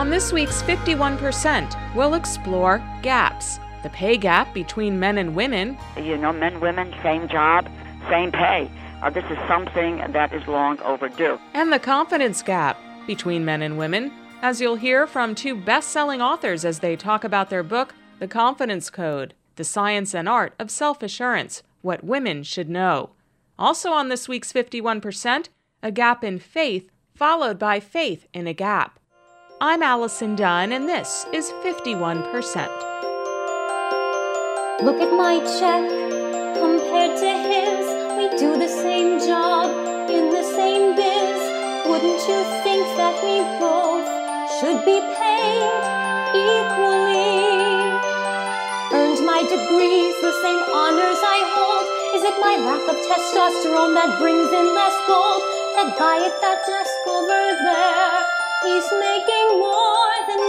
On this week's 51%, we'll explore gaps. The pay gap between men and women. Men, women, same job, same pay. This is something that is long overdue. And the confidence gap between men and women, as you'll hear from two best-selling authors as they talk about their book, The Confidence Code, The Science and Art of Self-Assurance, What Women Should Know. Also on this week's 51%, a gap in faith, followed by faith in a gap. I'm Allison Dunn, and this is 51%. Look at my check compared to his. We do the same job in the same biz. Wouldn't you think that we both should be paid equally? Earned my degrees, the same honors I hold. Is it my lack of testosterone that brings in less gold? That guy at that desk over there, he's making more than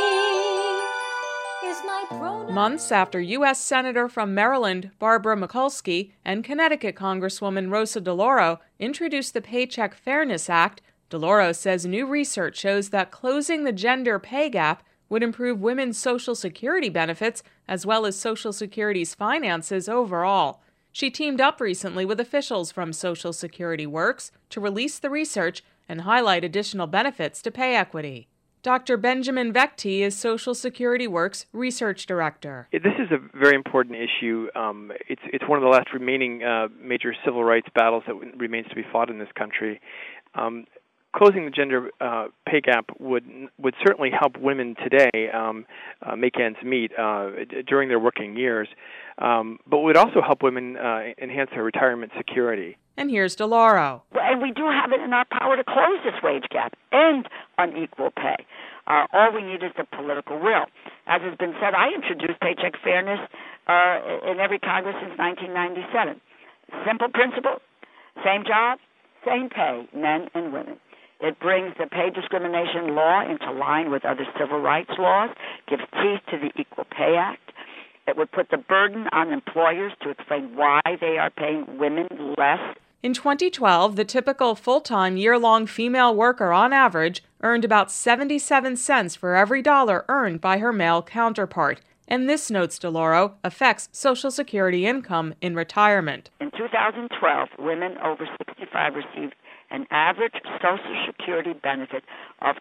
me. Is my product... Months after U.S. Senator from Maryland, Barbara Mikulski, and Connecticut Congresswoman Rosa DeLauro introduced the Paycheck Fairness Act, DeLauro says new research shows that closing the gender pay gap would improve women's Social Security benefits as well as Social Security's finances overall. She teamed up recently with officials from Social Security Works to release the research and highlight additional benefits to pay equity. Dr. Benjamin Vechte is Social Security Works Research Director. This is a very important issue. It's one of the last remaining major civil rights battles that remains to be fought in this country. Closing the gender pay gap would certainly help women today make ends meet during their working years, but would also help women enhance their retirement security. And here's DeLauro. And we do have it in our power to close this wage gap and unequal pay. All we need is the political will. As has been said, I introduced paycheck fairness in every Congress since 1997. Simple principle, same job, same pay, men and women. It brings the pay discrimination law into line with other civil rights laws, gives teeth to the Equal Pay Act. It would put the burden on employers to explain why they are paying women less. In 2012, the typical full-time year-long female worker on average earned about 77 cents for every dollar earned by her male counterpart. And this, notes DeLauro, affects Social Security income in retirement. In 2012, women over 65 received an average Social Security benefit of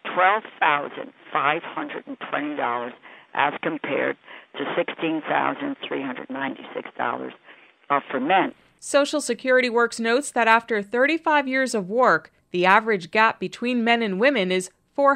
$12,520 as compared to $16,396 for men. Social Security Works notes that after 35 years of work, the average gap between men and women is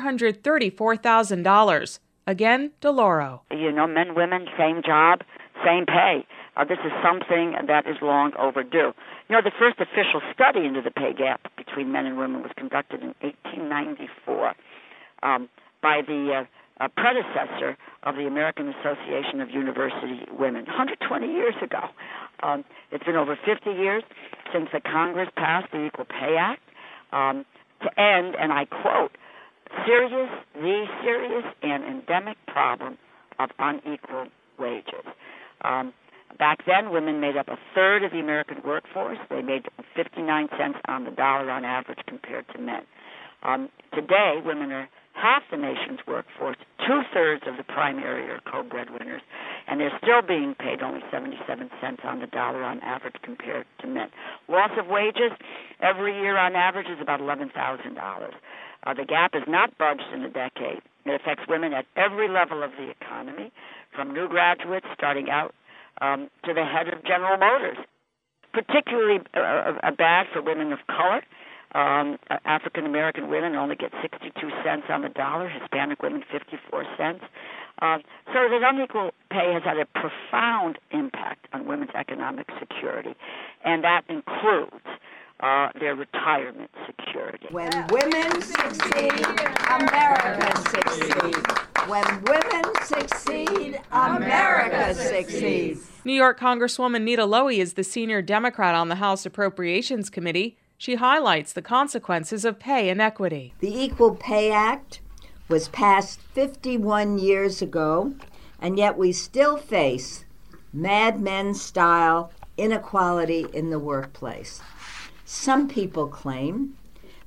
$434,000. Again, DeLauro. Men, women, same job, same pay. This is something that is long overdue. The first official study into the pay gap between men and women was conducted in 1894 by the predecessor of the American Association of University Women, 120 years ago. It's been over 50 years since the Congress passed the Equal Pay Act to end, and I quote, the serious and endemic problem of unequal wages. Back then, women made up a third of the American workforce. They made 59 cents on the dollar on average compared to men. Today, women are half the nation's workforce, two-thirds of the primary or co-breadwinners, and they're still being paid only 77 cents on the dollar on average compared to men. Loss of wages every year on average is about $11,000. The gap has not budged in a decade. It affects women at every level of the economy, from new graduates starting out to the head of General Motors. Particularly bad for women of color. African-American women only get 62 cents on the dollar, Hispanic women 54 cents. So that unequal pay has had a profound impact on women's economic security, and that includes their retirement security. When women succeed, America succeeds. When women succeed, America succeeds. New York Congresswoman Nita Lowey is the senior Democrat on the House Appropriations Committee. She highlights the consequences of pay inequity. The Equal Pay Act was passed 51 years ago, and yet we still face Mad Men-style inequality in the workplace. Some people claim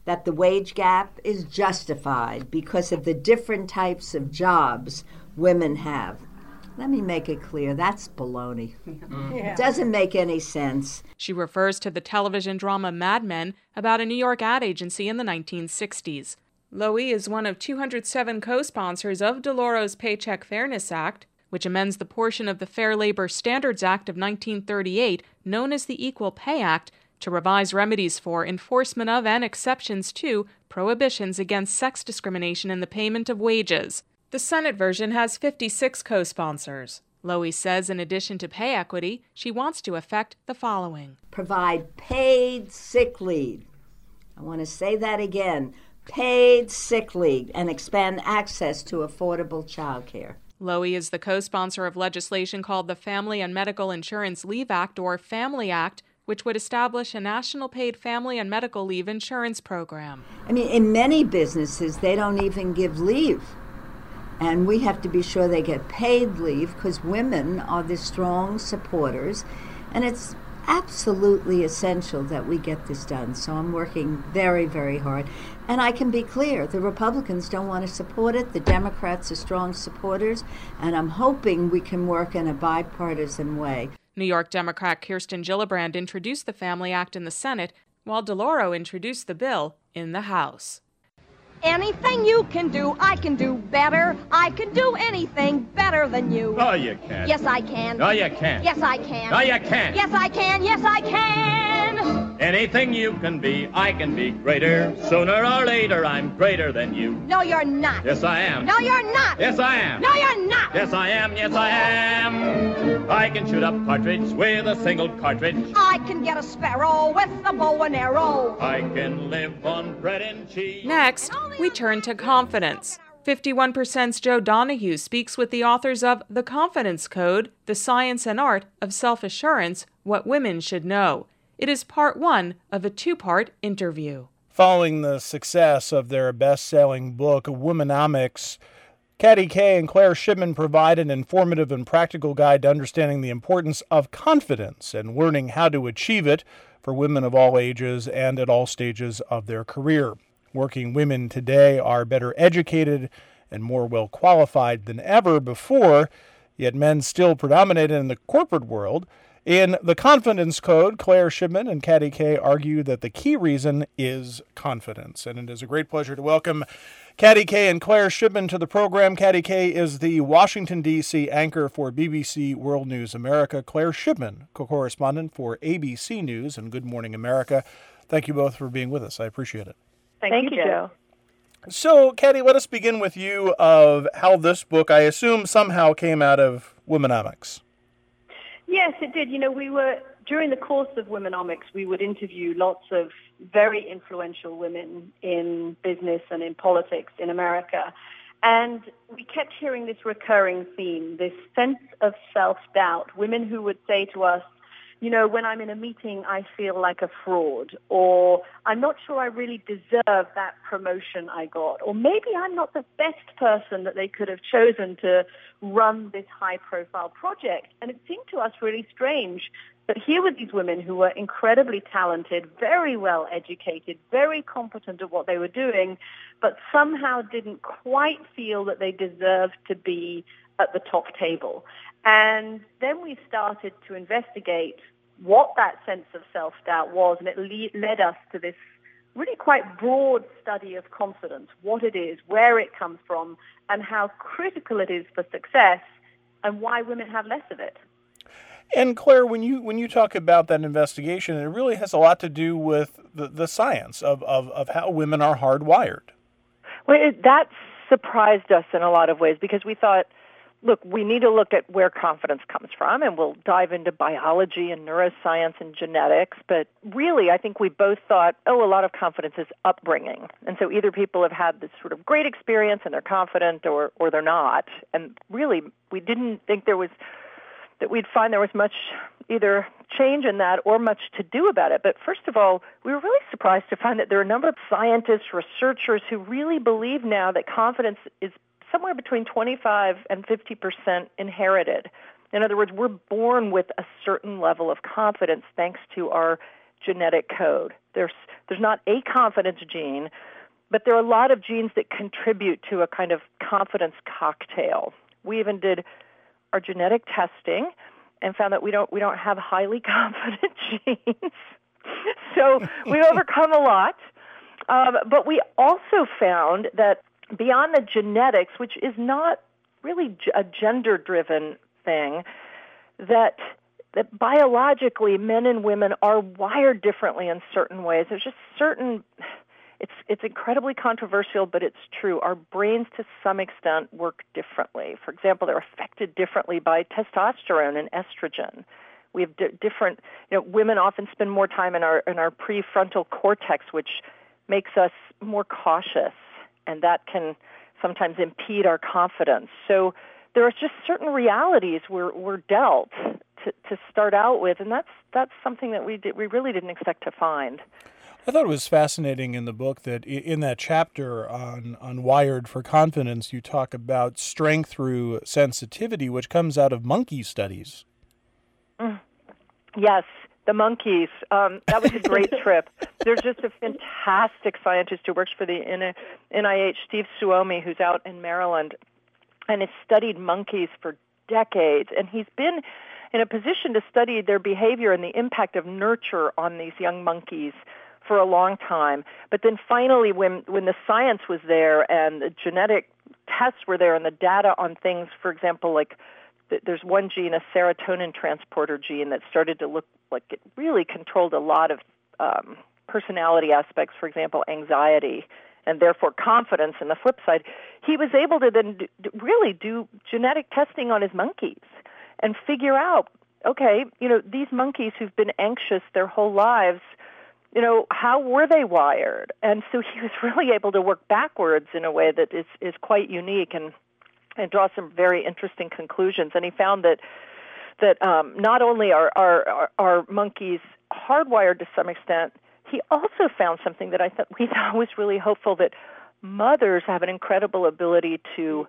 that the wage gap is justified because of the different types of jobs women have. Let me make it clear, that's baloney. It doesn't make any sense. She refers to the television drama Mad Men about a New York ad agency in the 1960s. Lowy is one of 207 co-sponsors of DeLauro's Paycheck Fairness Act, which amends the portion of the Fair Labor Standards Act of 1938 known as the Equal Pay Act to revise remedies for enforcement of and exceptions to prohibitions against sex discrimination in the payment of wages. The Senate version has 56 co-sponsors. Lowy says in addition to pay equity, she wants to effect the following. Provide paid sick leave. I want to say that again. Paid sick leave and expand access to affordable child care. Lowy is the co-sponsor of legislation called the Family and Medical Insurance Leave Act, or FAMILY Act, which would establish a national paid family and medical leave insurance program. I mean, in many businesses, they don't even give leave. And we have to be sure they get paid leave because women are the strong supporters. And it's absolutely essential that we get this done. So I'm working very, very hard. And I can be clear, the Republicans don't want to support it. The Democrats are strong supporters. And I'm hoping we can work in a bipartisan way. New York Democrat Kirsten Gillibrand introduced the Family Act in the Senate, while DeLauro introduced the bill in the House. Anything you can do, I can do better. I can do anything better than you. No, you can't. Yes, I can. No, you can't. Yes, I can. No, you can't. Yes, I can. Yes, I can. Anything you can be, I can be greater. Sooner or later, I'm greater than you. No, you're not. Yes, I am. No, you're not. Yes, I am. No, you're not. Yes, I am. Yes, I am. I can shoot a partridge with a single cartridge. I can get a sparrow with a bow and arrow. I can live on bread and cheese. Next, we turn to confidence. 51%'s Joe Donahue speaks with the authors of The Confidence Code, The Science and Art of Self-Assurance, What Women Should Know. It is part one of a two-part interview. Following the success of their best-selling book, Womenomics, Katty Kay and Claire Shipman provide an informative and practical guide to understanding the importance of confidence and learning how to achieve it for women of all ages and at all stages of their career. Working women today are better educated and more well-qualified than ever before, yet men still predominate in the corporate world. In The Confidence Code, Claire Shipman and Katty Kay argue that the key reason is confidence. And it is a great pleasure to welcome Katty Kay and Claire Shipman to the program. Katty Kay is the Washington, D.C. anchor for BBC World News America. Claire Shipman, co-correspondent for ABC News and Good Morning America. Thank you both for being with us. I appreciate it. Thank you, Joe. So, Katty, let us begin with you of how this book, I assume, somehow came out of Womenomics. Yes, it did. You know, during the course of Womenomics, we would interview lots of very influential women in business and in politics in America. And we kept hearing this recurring theme, this sense of self-doubt, women who would say to us, you know, when I'm in a meeting, I feel like a fraud, or I'm not sure I really deserve that promotion I got, or maybe I'm not the best person that they could have chosen to run this high-profile project. And it seemed to us really strange that here were these women who were incredibly talented, very well educated, very competent at what they were doing, but somehow didn't quite feel that they deserved to be at the top table. And then we started to investigate what that sense of self-doubt was, and it led us to this really quite broad study of confidence, what it is, where it comes from, and how critical it is for success, and why women have less of it. And Claire, when you talk about that investigation, it really has a lot to do with the science of how women are hardwired. Well, that surprised us in a lot of ways because we thought, look, we need to look at where confidence comes from, and we'll dive into biology and neuroscience and genetics. But really, I think we both thought, a lot of confidence is upbringing. And so either people have had this sort of great experience and they're confident or they're not. And really, we didn't think that we'd find there was much either change in that or much to do about it. But first of all, we were really surprised to find that there are a number of scientists, researchers who really believe now that confidence is somewhere between 25 and 50% inherited. In other words, we're born with a certain level of confidence thanks to our genetic code. There's not a confidence gene, but there are a lot of genes that contribute to a kind of confidence cocktail. We even did our genetic testing and found that we don't have highly confident genes. So we overcome a lot. But we also found that beyond the genetics, which is not really a gender-driven thing, that biologically men and women are wired differently in certain ways. There's just certain, it's incredibly controversial, but it's true. Our brains to some extent work differently. For example, they're affected differently by testosterone and estrogen. We have different, women often spend more time in our prefrontal cortex, which makes us more cautious, and that can sometimes impede our confidence. So there are just certain realities we're dealt to start out with, and that's something that we really didn't expect to find. I thought it was fascinating in the book that in that chapter on Wired for Confidence, you talk about strength through sensitivity, which comes out of monkey studies. Yes, the monkeys. That was a great trip. There's just a fantastic scientist who works for the NIH, Steve Suomi, who's out in Maryland, and has studied monkeys for decades. And he's been in a position to study their behavior and the impact of nurture on these young monkeys for a long time. But then finally, when the science was there and the genetic tests were there and the data on things, for example, like there's one gene, a serotonin transporter gene, that started to look like it really controlled a lot of personality aspects, for example, anxiety, and therefore confidence. And the flip side, he was able to then really do genetic testing on his monkeys and figure out, okay, these monkeys who've been anxious their whole lives, how were they wired? And so he was really able to work backwards in a way that is quite unique and draw some very interesting conclusions. And he found that not only are monkeys hardwired to some extent, he also found something that we thought was really hopeful, that mothers have an incredible ability to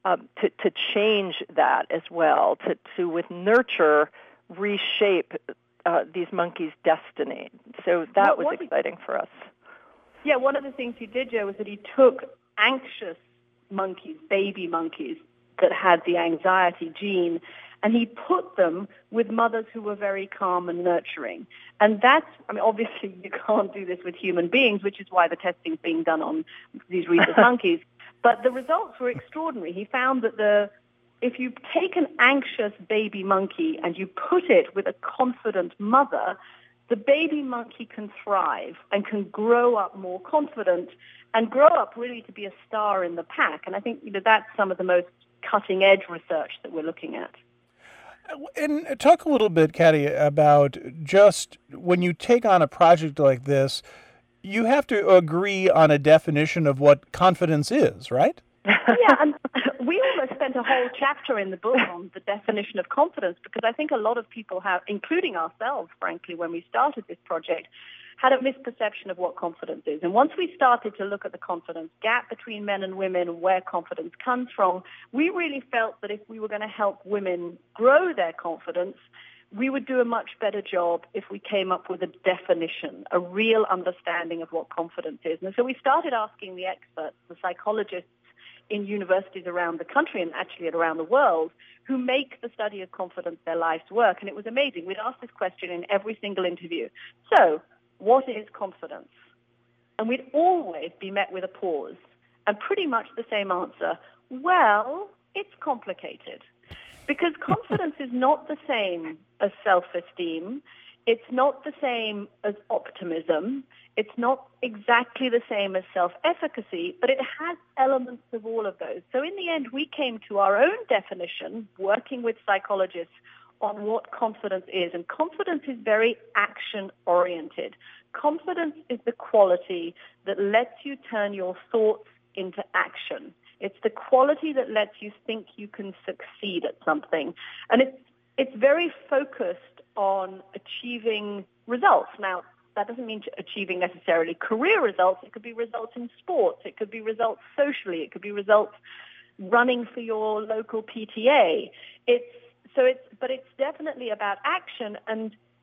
change that as well, to with nurture reshape these monkeys' destiny. So that was exciting for us. Yeah, one of the things he did, Joe, was that he took anxious monkeys, baby monkeys, that had the anxiety gene, and he put them with mothers who were very calm and nurturing. And obviously you can't do this with human beings, which is why the testing is being done on these rhesus monkeys. But the results were extraordinary. He found that if you take an anxious baby monkey and you put it with a confident mother, the baby monkey can thrive and can grow up more confident and grow up really to be a star in the pack. And I think that's some of the most cutting-edge research that we're looking at. And talk a little bit, Katty, about just when you take on a project like this, you have to agree on a definition of what confidence is, right? Yeah, and we almost spent a whole chapter in the book on the definition of confidence, because I think a lot of people have, including ourselves, frankly, when we started this project, had a misperception of what confidence is. And once we started to look at the confidence gap between men and women and where confidence comes from, we really felt that if we were going to help women grow their confidence, we would do a much better job if we came up with a definition, a real understanding of what confidence is. And so we started asking the experts, the psychologists in universities around the country and actually around the world, who make the study of confidence their life's work. And it was amazing. We'd ask this question in every single interview. So, what is confidence? And we'd always be met with a pause and pretty much the same answer. Well, it's complicated. Because confidence is not the same as self-esteem. It's not the same as optimism. It's not exactly the same as self-efficacy, but it has elements of all of those. So in the end, we came to our own definition, working with psychologists, on what confidence is. And confidence is very action-oriented. Confidence is the quality that lets you turn your thoughts into action. It's the quality that lets you think you can succeed at something. And it's very focused on achieving results. Now, that doesn't mean achieving necessarily career results. It could be results in sports. It could be results socially. It could be results running for your local PTA. But it's definitely about action. And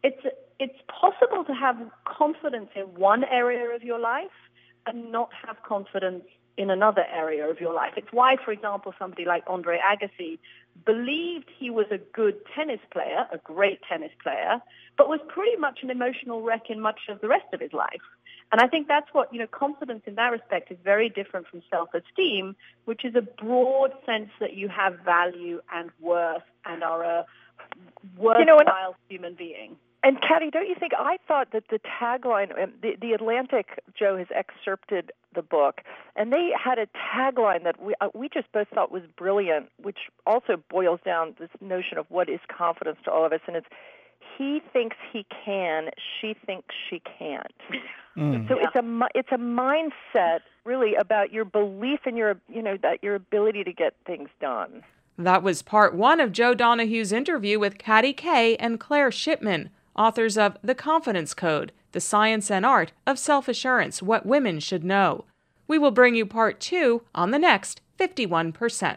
it's possible to have confidence in one area of your life and not have confidence in another area of your life. It's why, for example, somebody like Andre Agassi believed he was a good tennis player, a great tennis player, but was pretty much an emotional wreck in much of the rest of his life. And I think that's what, confidence in that respect is very different from self-esteem, which is a broad sense that you have value and worth and are a worthwhile human being. And Katty, don't you think, I thought that the tagline, the Atlantic, Joe, has excerpted the book, and they had a tagline that we just both thought was brilliant, which also boils down this notion of what is confidence to all of us, and it's, he thinks he can, she thinks she can't. So it's a mindset really about your belief in your ability to get things done. That was part one of Joe Donahue's interview with Katty Kay and Claire Shipman, authors of The Confidence Code, The Science and Art of Self-Assurance, What Women Should Know. We will bring you part two on the next 51%.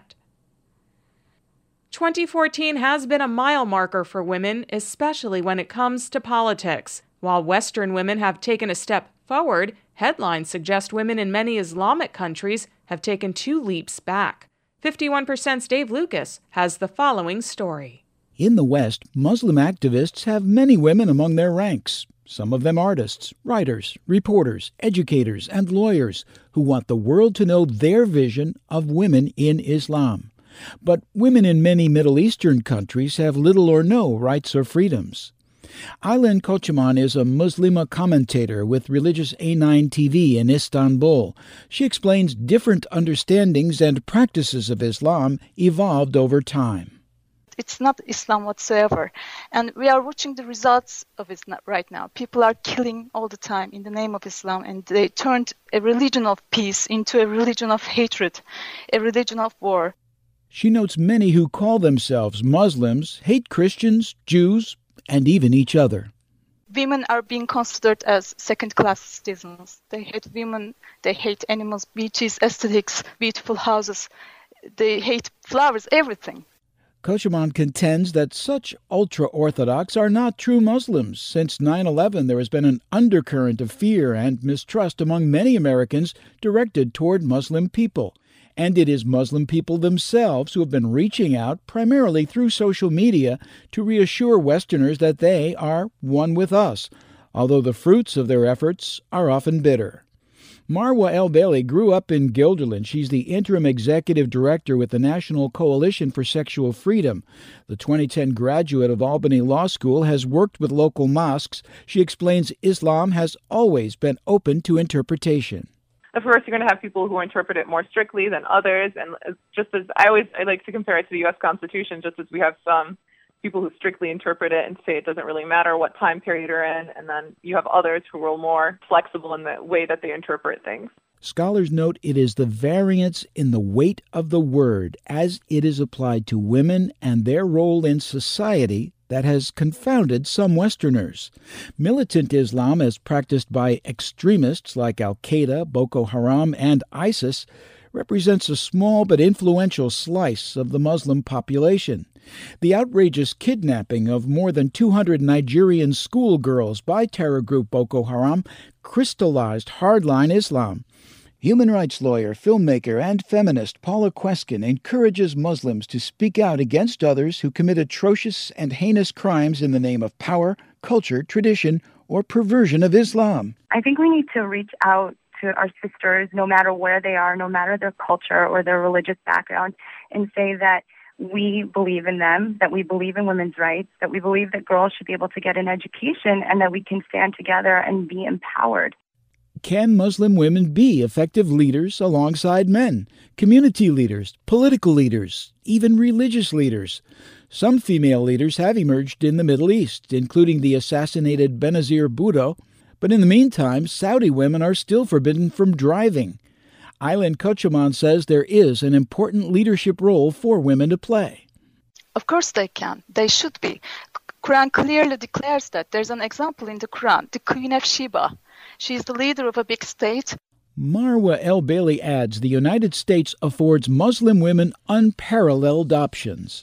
2014 has been a mile marker for women, especially when it comes to politics. While Western women have taken a step forward, headlines suggest women in many Islamic countries have taken 2 leaps back. 51%'s Dave Lucas has the following story. In the West, Muslim activists have many women among their ranks, some of them artists, writers, reporters, educators, and lawyers who want the world to know their vision of women in Islam. But women in many Middle Eastern countries have little or no rights or freedoms. Aylen Kocaman is a Muslima commentator with Religious A9 TV in Istanbul. She explains different understandings and practices of Islam evolved over time. It's not Islam whatsoever. And we are watching the results of it right now. People are killing all the time in the name of Islam, and they turned a religion of peace into a religion of hatred, a religion of war. She notes many who call themselves Muslims hate Christians, Jews, and even each other. Women are being considered as second-class citizens. They hate women, they hate animals, beaches, aesthetics, beautiful houses. They hate flowers, everything. Kocaman contends that such ultra-Orthodox are not true Muslims. Since 9/11, there has been an undercurrent of fear and mistrust among many Americans directed toward Muslim people. And it is Muslim people themselves who have been reaching out, primarily through social media, to reassure Westerners that they are one with us, although the fruits of their efforts are often bitter. Marwa El-Bailey grew up in Guilderland. She's the interim executive director with the National Coalition for Sexual Freedom. The 2010 graduate of Albany Law School has worked with local mosques. She explains Islam has always been open to interpretation. Of course, you're going to have people who interpret it more strictly than others. And just as I like to compare it to the U.S. Constitution, just as we have some people who strictly interpret it and say it doesn't really matter what time period you're in, and then you have others who are more flexible in the way that they interpret things. Scholars note it is the variance in the weight of the word as it is applied to women and their role in society that has confounded some Westerners. Militant Islam, as practiced by extremists like Al-Qaeda, Boko Haram, and ISIS, represents a small but influential slice of the Muslim population. The outrageous kidnapping of more than 200 Nigerian schoolgirls by terror group Boko Haram crystallized hardline Islam. Human rights lawyer, filmmaker, and feminist Paula Queskin encourages Muslims to speak out against others who commit atrocious and heinous crimes in the name of power, culture, tradition, or perversion of Islam. I think we need to reach out to our sisters, no matter where they are, no matter their culture or their religious background, and say that we believe in them, that we believe in women's rights, that we believe that girls should be able to get an education, and that we can stand together and be empowered. Can Muslim women be effective leaders alongside men, community leaders, political leaders, even religious leaders? Some female leaders have emerged in the Middle East, including the assassinated Benazir Bhutto. But in the meantime, Saudi women are still forbidden from driving. Aylen Kocaman says there is an important leadership role for women to play. Of course they can. They should be. Quran clearly declares that. There's an example in the Quran, the Queen of Sheba. She is the leader of a big state. Marwa El-Bailey adds the United States affords Muslim women unparalleled options.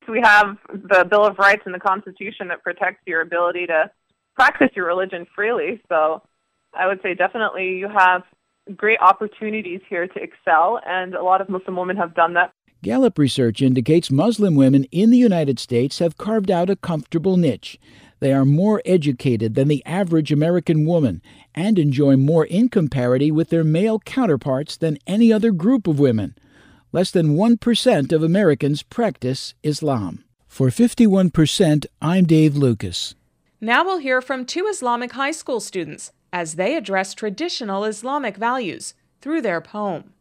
We have the Bill of Rights and the Constitution that protects your ability to practice your religion freely. So I would say definitely you have great opportunities here to excel, and a lot of Muslim women have done that. Gallup research indicates Muslim women in the United States have carved out a comfortable niche. They are more educated than the average American woman and enjoy more income parity with their male counterparts than any other group of women. Less than 1% of Americans practice Islam. For 51%, I'm Dave Lucas. Now we'll hear from 2 Islamic high school students as they address traditional Islamic values through their poem.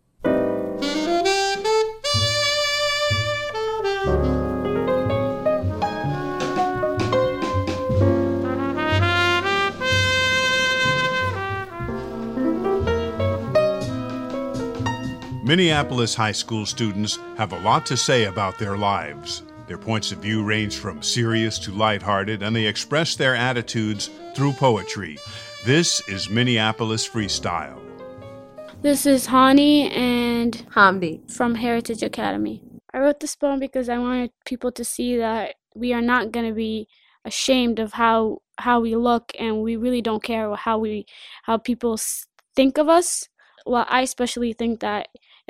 Minneapolis high school students have a lot to say about their lives. Their points of view range from serious to lighthearted, and they express their attitudes through poetry. This is Minneapolis Freestyle. This is Hani and Hamdi from Heritage Academy. I wrote this poem because I wanted people to see that we are not going to be ashamed of how we look, and we really don't care how people think of us. Well, I especially think that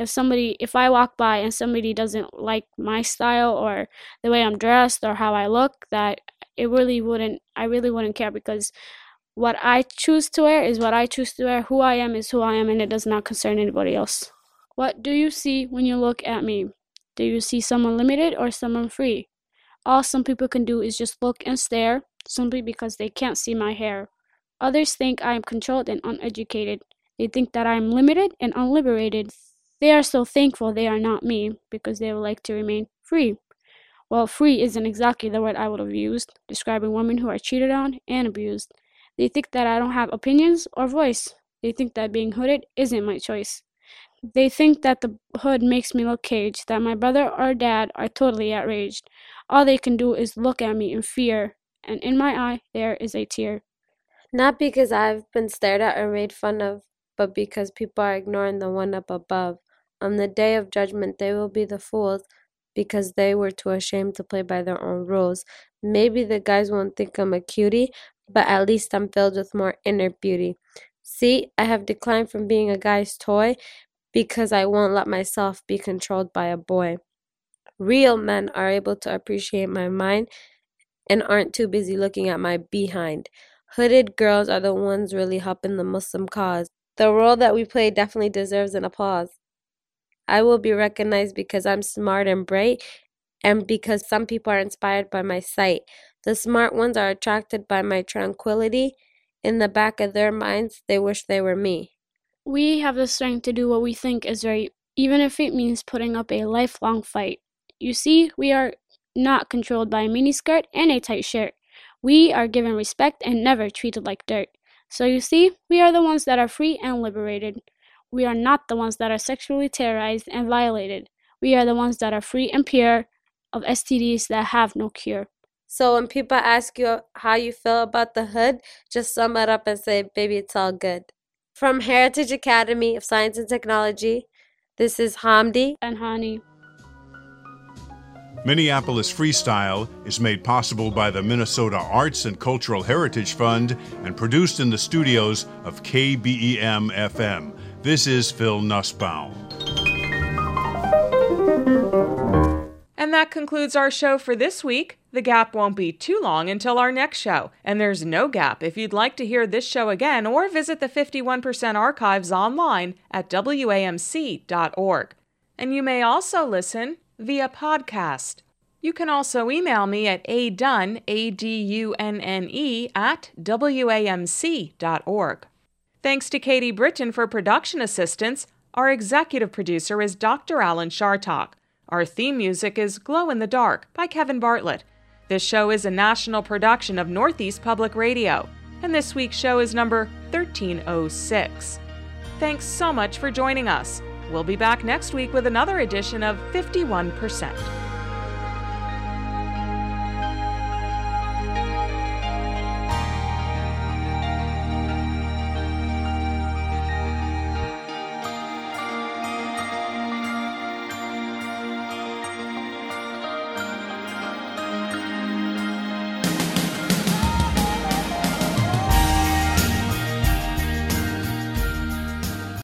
if I walk by and somebody doesn't like my style or the way I'm dressed or how I look, that I really wouldn't care, because what I choose to wear is what I choose to wear. Who I am is who I am, and it does not concern anybody else. What do you see when you look at me? Do you see someone limited or someone free? All some people can do is just look and stare, simply because they can't see my hair. Others think I am controlled and uneducated. They think that I am limited and unliberated. They are so thankful they are not me, because they would like to remain free. Well, free isn't exactly the word I would have used, describing women who are cheated on and abused. They think that I don't have opinions or voice. They think that being hooded isn't my choice. They think that the hood makes me look caged, that my brother or dad are totally outraged. All they can do is look at me in fear, and in my eye there is a tear. Not because I've been stared at or made fun of, but because people are ignoring the one up above. On the day of judgment, they will be the fools because they were too ashamed to play by their own rules. Maybe the guys won't think I'm a cutie, but at least I'm filled with more inner beauty. See, I have declined from being a guy's toy because I won't let myself be controlled by a boy. Real men are able to appreciate my mind and aren't too busy looking at my behind. Hooded girls are the ones really helping the Muslim cause. The role that we play definitely deserves an applause. I will be recognized because I'm smart and bright, and because some people are inspired by my sight. The smart ones are attracted by my tranquility. In the back of their minds, they wish they were me. We have the strength to do what we think is right, even if it means putting up a lifelong fight. You see, we are not controlled by a miniskirt and a tight shirt. We are given respect and never treated like dirt. So you see, we are the ones that are free and liberated. We are not the ones that are sexually terrorized and violated. We are the ones that are free and pure of STDs that have no cure. So when people ask you how you feel about the hood, just sum it up and say, baby, it's all good. From Heritage Academy of Science and Technology, this is Hamdi and Hani. Minneapolis Freestyle is made possible by the Minnesota Arts and Cultural Heritage Fund and produced in the studios of KBEM-FM. This is Phil Nussbaum. And that concludes our show for this week. The gap won't be too long until our next show, and there's no gap if you'd like to hear this show again or visit the 51% archives online at WAMC.org. And you may also listen via podcast. You can also email me at adunne, ADUNNE, at WAMC.org. Thanks to Katie Britton for production assistance. Our executive producer is Dr. Alan Shartok. Our theme music is Glow in the Dark by Kevin Bartlett. This show is a national production of Northeast Public Radio, and this week's show is number 1306. Thanks so much for joining us. We'll be back next week with another edition of 51%.